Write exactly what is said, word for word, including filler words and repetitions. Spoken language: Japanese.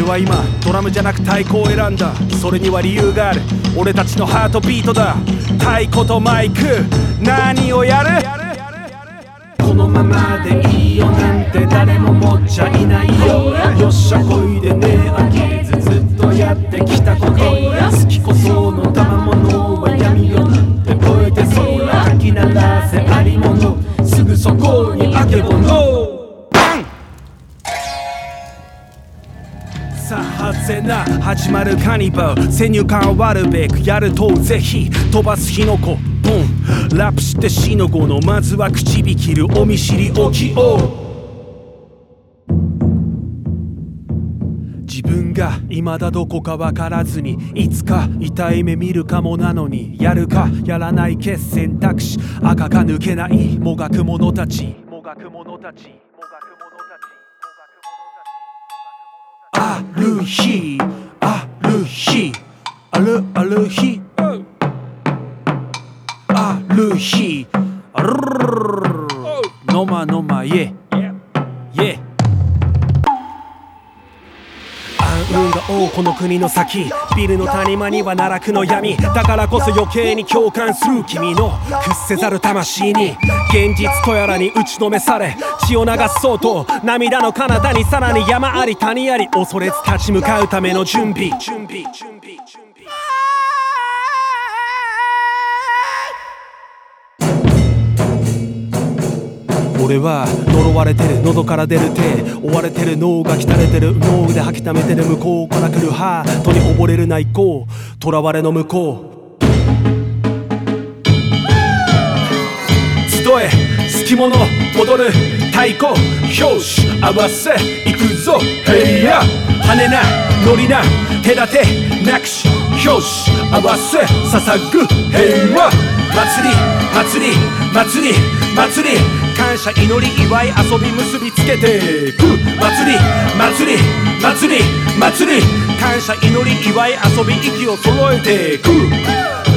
は今ドラムじゃなく太鼓を選んだ。それには理由がある。俺たちのハートビートだ。太鼓とマイク何をやる。このままでいいよなんて誰も思っちゃいないよ。よっしゃこいでね飽きずずっとやってきたこと。好きこその賜物は闇よなんて超えてそうなかき鳴らせありもの。すぐそこにあけぼの。さあはぜな始まるカニバル。先入観を割るべくやるとぜひ飛ばす火の粉ボン。ラップして死の後のまずは口火切るお見知りおきを。自分が未だどこか分からずにいつか痛い目見るかもなのに、やるかやらない決選択肢。赤か抜けないもがく者たち。もがく者たちある日ある日あるある日ある日あるのまのまイェイェ運が多この国の先。ビルの谷間には奈落の闇。だからこそ余計に共感する君の屈せざる魂に。現実とやらに打ちのめされ血を流そうと涙の彼方にさらに山あり谷あり。恐れず立ち向かうための準備準備準備準備。俺は呪われてる喉から出る手。追われてる脳が汚れてる脳で吐き溜めてる向こうから来るハートに溺れる内向。囚われの向こう集え好き者踊る太鼓拍子合わせ行くぞヘイヤ跳ねな乗りな隔てなくし拍子合わせ捧ぐ平和祭り祭り祭り祭り感謝祈り祝い遊び結びつけてく祭り祭り祭り祭り感謝祈り祝い遊び息を揃えてく